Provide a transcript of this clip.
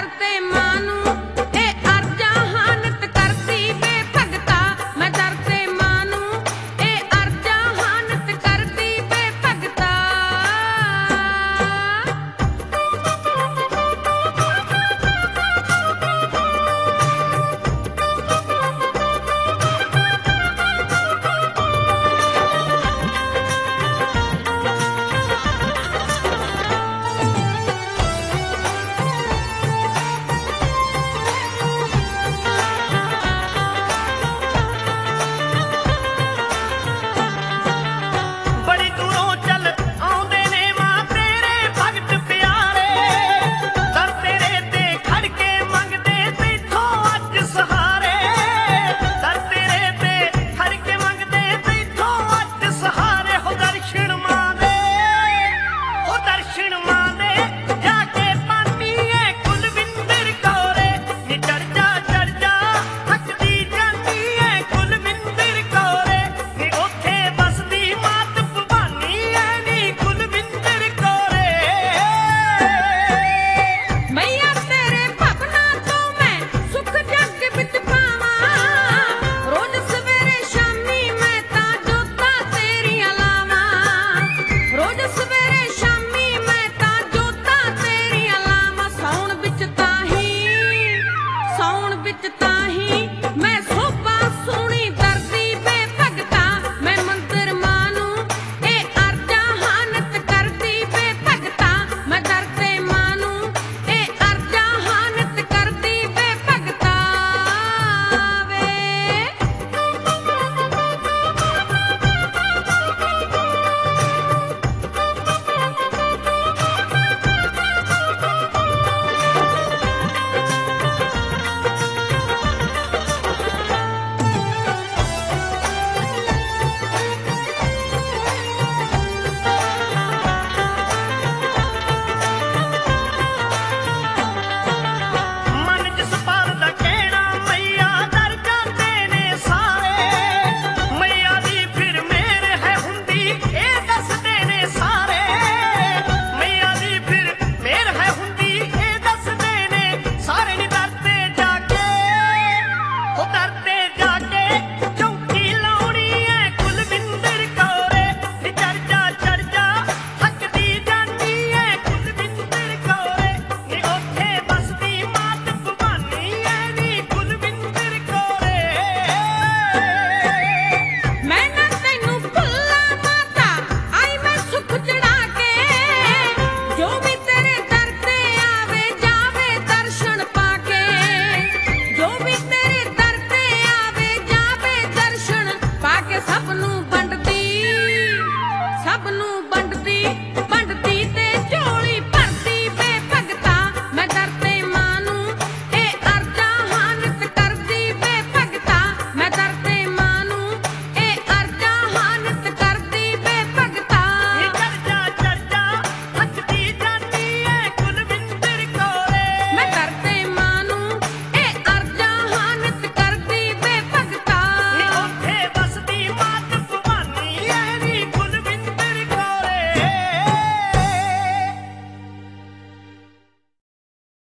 ਤੇ ਮਾਂ ਨੂੰ ਇਹ ਅਰਜ਼ਾਂ ਹਾਨਤ ਕਰਦੀ ਬੇਭਗਤਾ। ਮੈਂ ਦਰ ਤੇ ਮਾਂ ਨੂੰ ਇਹ ਅਰਜ਼ਾਂ ਹਾਨਤ ਕਰਦੀ ਬੇਭਗਤਾ। ਬੜੀ ਦੂਰੋਂ ਚੱਲ ਆਉਂਦੇ ਨੇ ਮਾਂ ਤੇਰੇ ਭਗਤ ਪਿਆਰੇ। ਦਰ ਤੇਰੇ ਤੇ ਖੜ ਕੇ ਮੰਗਦੇ ਤੈਥੋਂ ਅੱਜ ਸਹਾਰੇ। ਦਰ ਤੇਰੇ ਤੇ ਖੜ ਕੇ ਮੰਗਦੇ ਤੈਥੋਂ ਅੱਜ ਸਹਾਰੇ। ਹੋ ਦਰਸ਼ਨ ਮਾਂ ਦੇ, ਹੋ ਦਰਸ਼ਨ ਮਾਂ ਦੇ ਜਾ ਕੇ ਪਾਨੀ ਏ ਕੁਲਵਿੰਦਰ ਕੌਰੇ। ਨੀ ਚੜ ਜਾ ਥੱਕਦੀ ਜਾਂਦੀ ਏ ਕੁਲਵਿੰਦਰ ਕੌਰੇ। ਨੀ ਉੱਥੇ ਬਸਦੀ ਮਾਤ ਭਵਾਨੀ ਏ ਨੀ ਕੁਲਵਿੰਦਰ ਕੌਰੇ। ਮਈਆ ਤੇਰੇ ਭਵਨਾ ਤੋਂ ਮੈਂ ਸੁਖ ਜੱਗ ਵਿੱਚ ਪਾਵਾਂ। ਰੋਜ਼ ਸਵੇਰੇ ਸ਼ਾਮੀ ਮੈਂ ਤਾਂ ਜੋਤਾਂ ਤੇਰੀਆਂ ਲਾਵਾਂ। ਰੋਜ਼ ਸਵੇਰੇ ਸ਼ਾਮੀ ਮੈਂ ਤਾਂ ਜੋਤਾਂ ਤੇਰੀਆਂ ਲਾਵਾਂ। ਸਾਉਣ ਵਿੱਚ ਤਾਂ ਹੀ